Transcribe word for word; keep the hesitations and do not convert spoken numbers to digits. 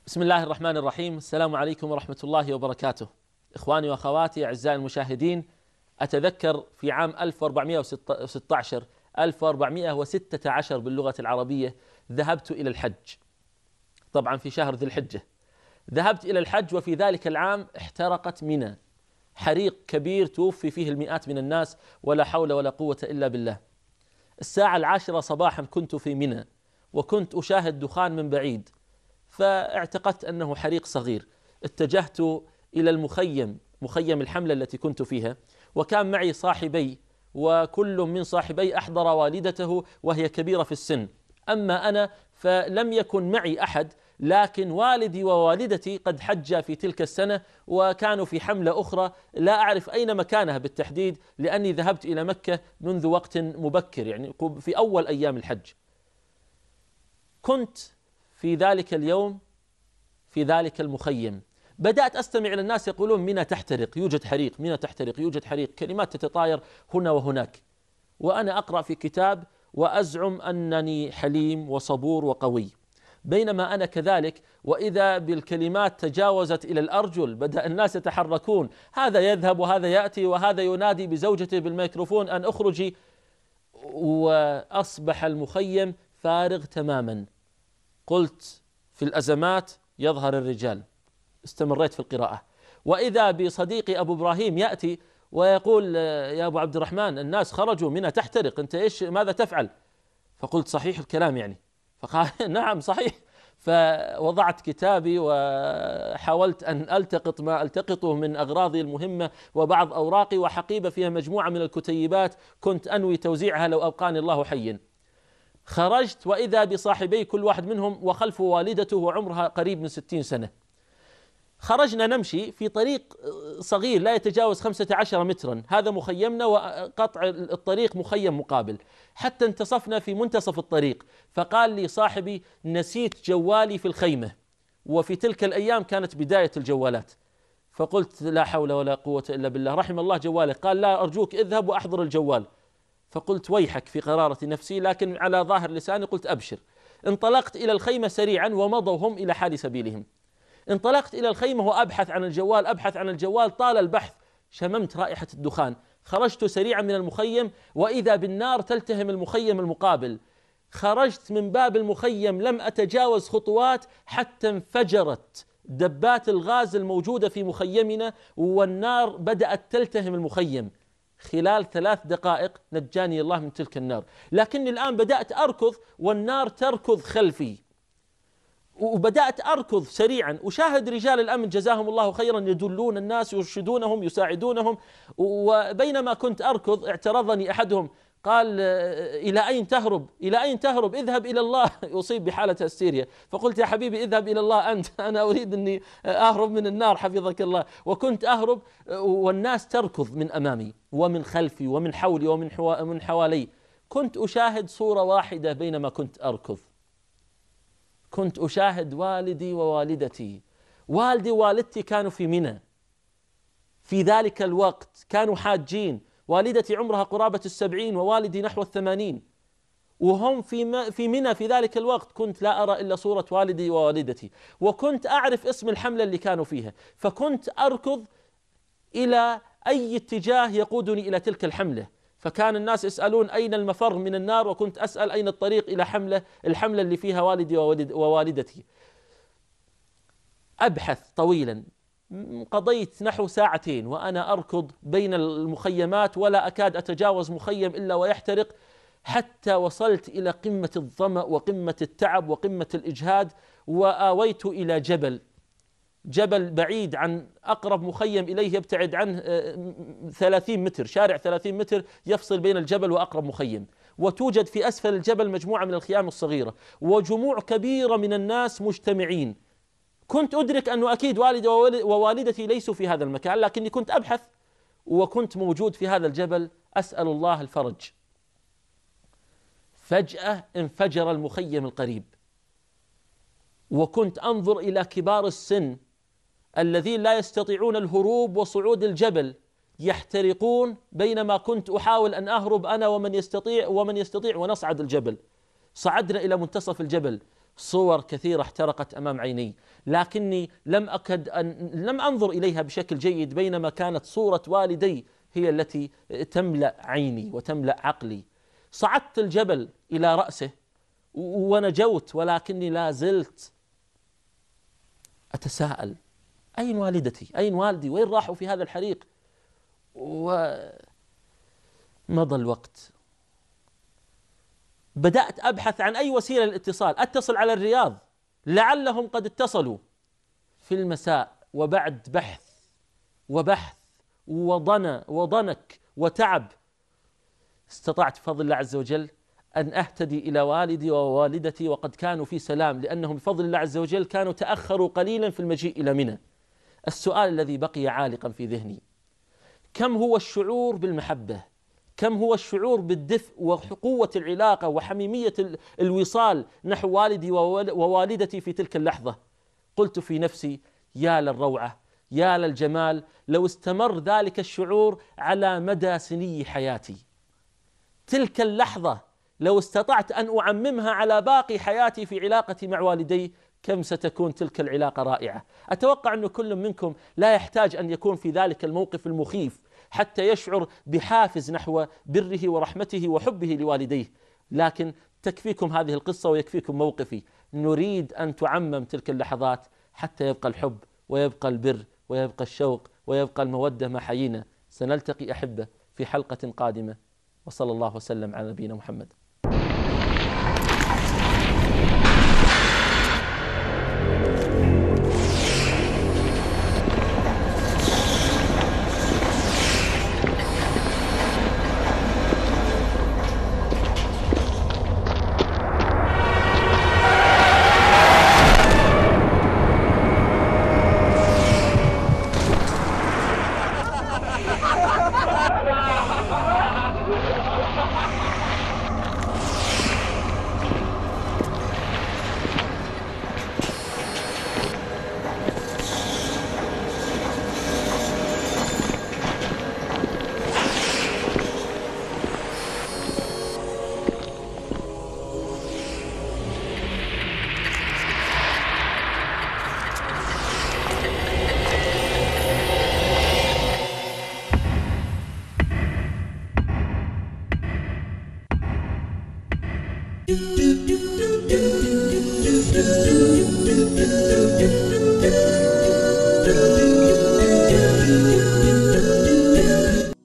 بسم الله الرحمن الرحيم. السلام عليكم ورحمة الله وبركاته. إخواني وأخواتي أعزائي المشاهدين، أتذكر في عام ألف وأربعمائة وستة عشر ألف وأربعمائة وستة عشر باللغة العربية ذهبت إلى الحج، طبعا في شهر ذي الحجة. ذهبت إلى الحج وفي ذلك العام احترقت منى، حريق كبير توفي فيه المئات من الناس ولا حول ولا قوة إلا بالله. الساعة العاشرة صباحا كنت في منى وكنت أشاهد دخان من بعيد، فاعتقدت أنه حريق صغير. اتجهت إلى المخيم، مخيم الحملة التي كنت فيها، وكان معي صاحبي، وكل من صاحبي أحضر والدته وهي كبيرة في السن. أما أنا فلم يكن معي أحد، لكن والدي ووالدتي قد حجا في تلك السنة وكانوا في حملة أخرى لا أعرف أين مكانها بالتحديد، لأني ذهبت إلى مكة منذ وقت مبكر، يعني في أول أيام الحج. كنت في ذلك اليوم في ذلك المخيم، بدأت أستمع إلى الناس يقولون منى تحترق، يوجد حريق، منى تحترق، يوجد حريق، كلمات تتطاير هنا وهناك، وأنا أقرأ في كتاب وأزعم أنني حليم وصبور وقوي. بينما أنا كذلك، وإذا بالكلمات تجاوزت إلى الأرجل، بدأ الناس يتحركون، هذا يذهب وهذا يأتي وهذا ينادي بزوجته بالميكروفون أن أخرجي، وأصبح المخيم فارغ تماما. قلت في الأزمات يظهر الرجال. استمريت في القراءة، وإذا بصديقي أبو إبراهيم يأتي ويقول يا أبو عبد الرحمن الناس خرجوا منى تحترق، أنت إيش ماذا تفعل؟ فقلت صحيح الكلام يعني؟ فقال نعم صحيح. فوضعت كتابي وحاولت أن ألتقط ما ألتقطه من أغراضي المهمة وبعض أوراقي وحقيبة فيها مجموعة من الكتيبات كنت أنوي توزيعها لو أبقاني الله حيا. خرجت وإذا بصاحبي كل واحد منهم وخلفه والدته وعمرها قريب من ستين سنة. خرجنا نمشي في طريق صغير لا يتجاوز خمسة عشر مترا، هذا مخيمنا وقطع الطريق مخيم مقابل، حتى انتصفنا في منتصف الطريق. فقال لي صاحبي نسيت جوالي في الخيمة، وفي تلك الأيام كانت بداية الجوالات. فقلت لا حول ولا قوة إلا بالله، رحم الله جوالك. قال لا أرجوك اذهب وأحضر الجوال. فقلت ويحك في قرارة نفسي، لكن على ظاهر لساني قلت أبشر. انطلقت إلى الخيمة سريعا ومضوا هم إلى حال سبيلهم. انطلقت إلى الخيمة وأبحث عن الجوال، أبحث عن الجوال، طال البحث، شممت رائحة الدخان. خرجت سريعا من المخيم وإذا بالنار تلتهم المخيم المقابل. خرجت من باب المخيم لم أتجاوز خطوات حتى انفجرت دبات الغاز الموجودة في مخيمنا، والنار بدأت تلتهم المخيم. خلال ثلاث دقائق نجاني الله من تلك النار، لكني الآن بدأت أركض والنار تركض خلفي، وبدأت أركض سريعا، أشاهد رجال الأمن جزاهم الله خيرا يدلون الناس، يرشدونهم، يساعدونهم. وبينما كنت أركض اعترضني أحدهم، قال إلى أين تهرب؟ إلى أين تهرب؟ اذهب إلى الله. يصيب بحالة هستيريا. فقلت يا حبيبي اذهب إلى الله أنت، أنا أريد أني أهرب من النار حفظك الله. وكنت أهرب والناس تركض من أمامي ومن خلفي ومن حولي ومن حوا... من حوالي. كنت أشاهد صورة واحدة بينما كنت أركض، كنت أشاهد والدي ووالدتي. والدي ووالدتي كانوا في منى في ذلك الوقت، كانوا حاجين. والدتي عمرها قرابة السبعين ووالدي نحو الثمانين، وهم في في منى في ذلك الوقت. كنت لا أرى إلا صورة والدي ووالدتي، وكنت أعرف اسم الحملة اللي كانوا فيها، فكنت أركض إلى أي اتجاه يقودني إلى تلك الحملة. فكان الناس يسألون أين المفر من النار، وكنت أسأل أين الطريق إلى حملة الحملة اللي فيها والدي ووالدتي. أبحث طويلا، قضيت نحو ساعتين وأنا أركض بين المخيمات ولا أكاد أتجاوز مخيم إلا ويحترق، حتى وصلت إلى قمة الظمأ وقمة التعب وقمة الإجهاد. وآويت إلى جبل جبل بعيد عن أقرب مخيم إليه، يبتعد عنه ثلاثين متر، شارع ثلاثين متر يفصل بين الجبل وأقرب مخيم. وتوجد في أسفل الجبل مجموعة من الخيام الصغيرة وجموع كبيرة من الناس مجتمعين. كنت أدرك أنه أكيد والدي ووالدتي ليسوا في هذا المكان، لكني كنت أبحث وكنت موجود في هذا الجبل أسأل الله الفرج. فجأة انفجر المخيم القريب، وكنت أنظر إلى كبار السن الذين لا يستطيعون الهروب وصعود الجبل يحترقون، بينما كنت أحاول أن أهرب أنا ومن يستطيع ومن يستطيع ونصعد الجبل. صعدنا إلى منتصف الجبل، صور كثيرة احترقت أمام عيني، لكني لم أكد أن لم أنظر إليها بشكل جيد، بينما كانت صورة والدي هي التي تملأ عيني وتملأ عقلي. صعدت الجبل إلى رأسه ونجوت، ولكني لا زلت أتساءل: أين والدتي؟ أين والدي؟ وين راحوا في هذا الحريق؟ ومضى الوقت، بدأت أبحث عن أي وسيلة للاتصال، أتصل على الرياض لعلهم قد اتصلوا. في المساء وبعد بحث وبحث وضنا وضنك وتعب، استطعت بفضل الله عز وجل أن أهتدي إلى والدي ووالدتي، وقد كانوا في سلام، لأنهم بفضل الله عز وجل كانوا تأخروا قليلا في المجيء إلى منى. السؤال الذي بقي عالقا في ذهني: كم هو الشعور بالمحبة؟ كم هو الشعور بالدفء وقوة العلاقة وحميمية الوصال نحو والدي ووالدتي في تلك اللحظة؟ قلت في نفسي: يا للروعة، يا للجمال، لو استمر ذلك الشعور على مدى سني حياتي. تلك اللحظة لو استطعت أن أعممها على باقي حياتي في علاقتي مع والدي، كم ستكون تلك العلاقة رائعة. أتوقع أن كل منكم لا يحتاج أن يكون في ذلك الموقف المخيف حتى يشعر بحافز نحو بره ورحمته وحبه لوالديه، لكن تكفيكم هذه القصة ويكفيكم موقفي. نريد أن تعمم تلك اللحظات حتى يبقى الحب ويبقى البر ويبقى الشوق ويبقى المودة ما حيينا. سنلتقي أحبة في حلقة قادمة، وصلى الله وسلم على نبينا محمد.